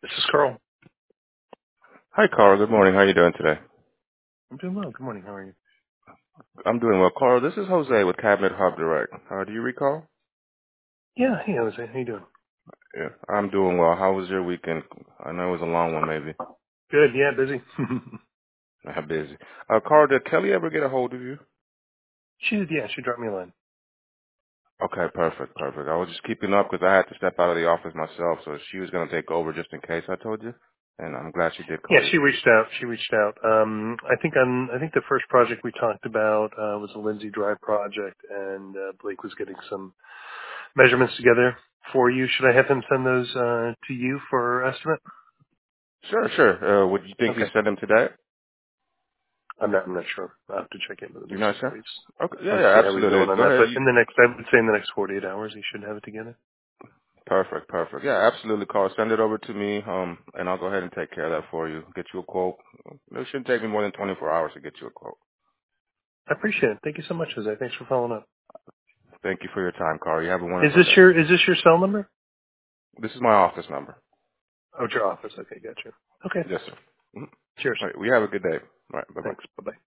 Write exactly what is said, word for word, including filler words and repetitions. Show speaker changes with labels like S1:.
S1: This is Carl.
S2: Hi, Carl. Good morning. How are you doing today?
S1: I'm doing well. Good morning. How are you?
S2: I'm doing well. Carl, this is Jose with Cabinet Hub Direct. Uh, do you recall?
S1: Yeah. Hey, Jose. How you doing?
S2: Yeah, I'm doing well. How was your weekend? I know it was a long one, maybe.
S1: Good. Yeah, busy.
S2: I'm busy. Uh, Carl, did Kelly ever get a hold of you?
S1: she did. Yeah, she dropped me a line.
S2: Okay, perfect, perfect. I was just keeping up because I had to step out of the office myself, so she was going to take over just in case I told you. And I'm glad she did
S1: Yeah,
S2: call you.
S1: she reached out. She reached out. Um, I think on. I think the first project we talked about uh, was a Lindsay Drive project, and uh, Blake was getting some measurements together for you. Should I have him send those uh, to you for estimate?
S2: Sure, sure. Uh, would you think he
S1: Okay.
S2: sent them today?
S1: I'm not. I'm not sure. I'll have to check in with him
S2: You're
S1: and
S2: not
S1: see how
S2: sure?
S1: he's.
S2: Okay, yeah,
S1: And
S2: yeah,
S1: see how he's doing
S2: absolutely.
S1: on
S2: Go
S1: that.
S2: ahead.
S1: But
S2: You,
S1: in the next, I would say in the next forty-eight hours, he should have it together.
S2: Perfect, perfect. Yeah, absolutely, Carl. Send it over to me, um, and I'll go ahead and take care of that for you. Get you a quote. It shouldn't take me more than twenty-four hours to get you a quote.
S1: I appreciate it. Thank you so much, Jose. Thanks for following up.
S2: Thank you for your time, Carl. You have a
S1: Is
S2: wonderful
S1: this
S2: day.
S1: your Is this your cell number?
S2: This is my office number.
S1: Oh, it's your office. Okay, gotcha. Okay.
S2: Yes, sir. Mhm.
S1: Cheers.
S2: All right, we have a good day. All right, bye-bye.
S1: Thanks. Bye-bye.